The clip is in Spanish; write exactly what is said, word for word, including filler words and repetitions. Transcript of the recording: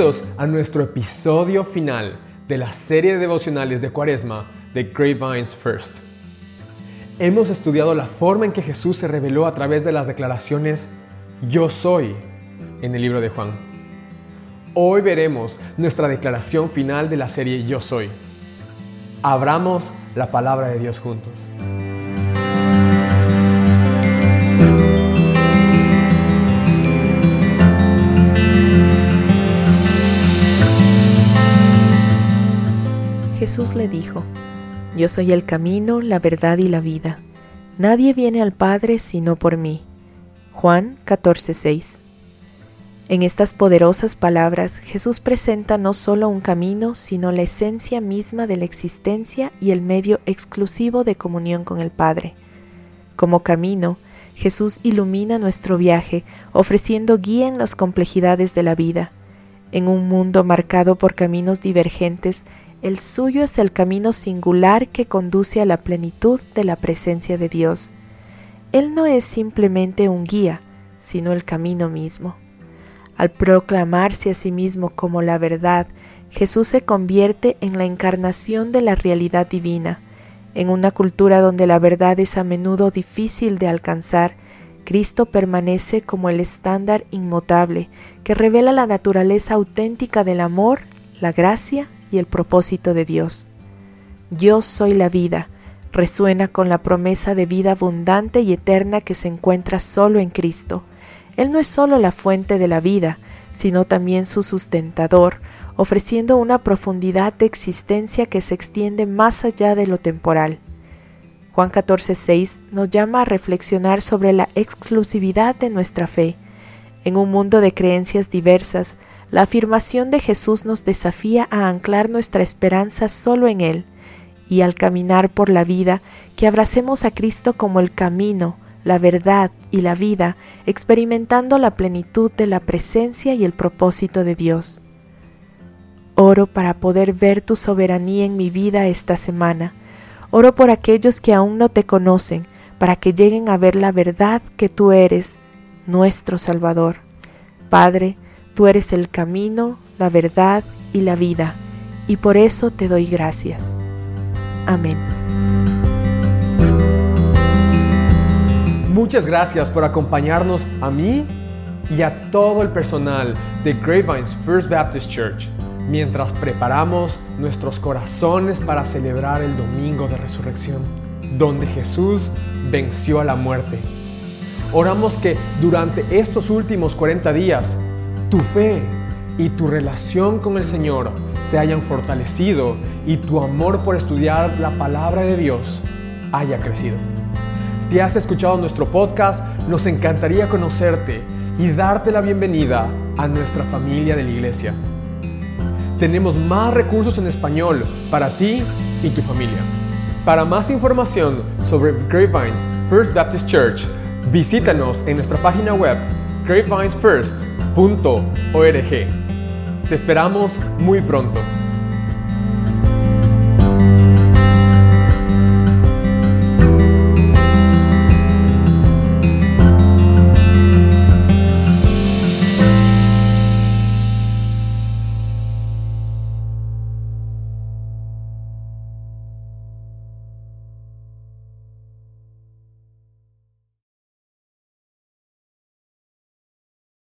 Bienvenidos a nuestro episodio final de la serie de devocionales de Cuaresma de Grapevines First. Hemos estudiado la forma en que Jesús se reveló a través de las declaraciones "Yo soy" en el libro de Juan. Hoy veremos nuestra declaración final de la serie "Yo soy". Abramos la palabra de Dios juntos. Jesús le dijo: Yo soy el camino, la verdad y la vida. Nadie viene al Padre sino por mí. Juan catorce seis. En estas poderosas palabras, Jesús presenta no solo un camino, sino la esencia misma de la existencia y el medio exclusivo de comunión con el Padre. Como camino, Jesús ilumina nuestro viaje, ofreciendo guía en las complejidades de la vida. En un mundo marcado por caminos divergentes, el suyo es el camino singular que conduce a la plenitud de la presencia de Dios. Él no es simplemente un guía, sino el camino mismo. Al proclamarse a sí mismo como la verdad, Jesús se convierte en la encarnación de la realidad divina. En una cultura donde la verdad es a menudo difícil de alcanzar, Cristo permanece como el estándar inmutable que revela la naturaleza auténtica del amor, la gracia y el propósito de Dios. Yo soy la vida, resuena con la promesa de vida abundante y eterna que se encuentra solo en Cristo. Él no es solo la fuente de la vida, sino también su sustentador, ofreciendo una profundidad de existencia que se extiende más allá de lo temporal. Juan catorce seis nos llama a reflexionar sobre la exclusividad de nuestra fe. En un mundo de creencias diversas, la afirmación de Jesús nos desafía a anclar nuestra esperanza solo en Él, y al caminar por la vida, que abracemos a Cristo como el camino, la verdad y la vida, experimentando la plenitud de la presencia y el propósito de Dios. Oro para poder ver tu soberanía en mi vida esta semana. Oro por aquellos que aún no te conocen, para que lleguen a ver la verdad que tú eres, nuestro Salvador. Padre, tú eres el camino, la verdad y la vida, y por eso te doy gracias. Amén. Muchas gracias por acompañarnos a mí y a todo el personal de Grapevines First Baptist Church mientras preparamos nuestros corazones para celebrar el Domingo de Resurrección, donde Jesús venció a la muerte. Oramos que durante estos últimos cuarenta días, tu fe y tu relación con el Señor se hayan fortalecido y tu amor por estudiar la palabra de Dios haya crecido. Si has escuchado nuestro podcast, nos encantaría conocerte y darte la bienvenida a nuestra familia de la iglesia. Tenemos más recursos en español para ti y tu familia. Para más información sobre Grapevines First Baptist Church, visítanos en nuestra página web grapevines first punto org. Te esperamos muy pronto.